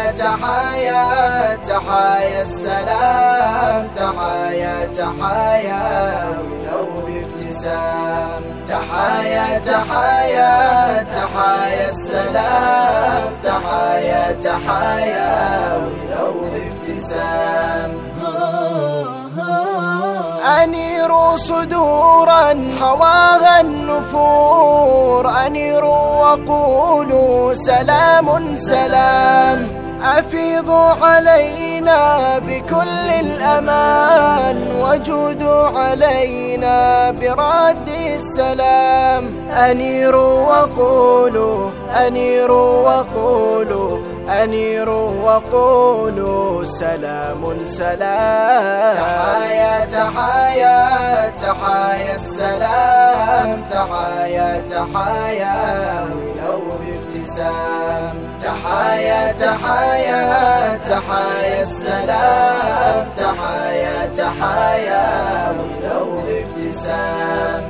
تحايا تحايا السلام، تحايا تحايا ولو بابتسام. تحايا تحايا تحايا السلام، تحايا تحايا ولو بابتسام. أنيروا صدورا هواها النفور، أنيروا وقولوا سلام سلام. أفيضوا علينا بكل الأمان، وجودوا علينا برد السلام. أنيروا وقولوا أنيروا وقولوا أنيروا وقولوا سلام سلام. تحايا تحايا تحايا السلام، تحايا تحايا ولو بابتسام. تحايا تحايا تحايا السلام، تحايا تحايا ولو بابتسام.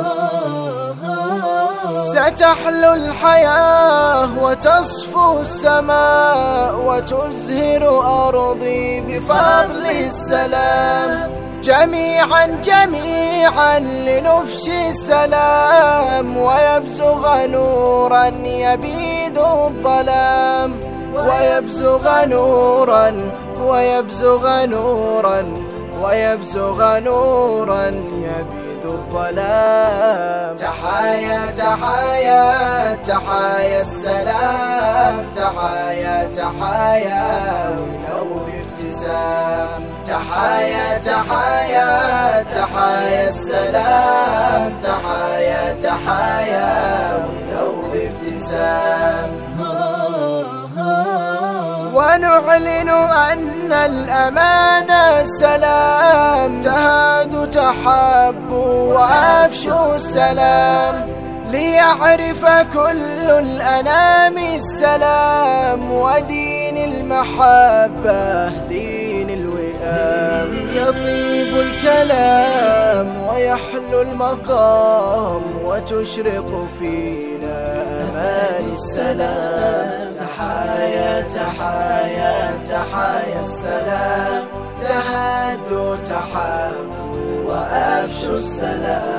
ستحلو الحياة وتصفو السماء، وتزهر أرضي بفضل السلام. جميعا جميعا لنفشي السلام، ويبزغ نورا يبيد الظلام. ويبزغ نورا ويبزغ نورا ويبزغ نورا يبيد الظلام. تحايا تحايا تحايا السلام، تحايا تحايا ولو بابتسام. تحايا تحايا تحايا السلام، تحايا تحايا ولو بابتسام. ونعلن أن الأمان السلام، تهادوا تحابوا وأفشوا السلام. ليعرف كل الأنام السلام، ودين المحبة دين الوئام. يطيب الكلام ويحلو المقام، وتشرق فينا أمان السلام. تحايا تحايا تحايا السلام، تهادوا تحابوا وأفشوا السلام.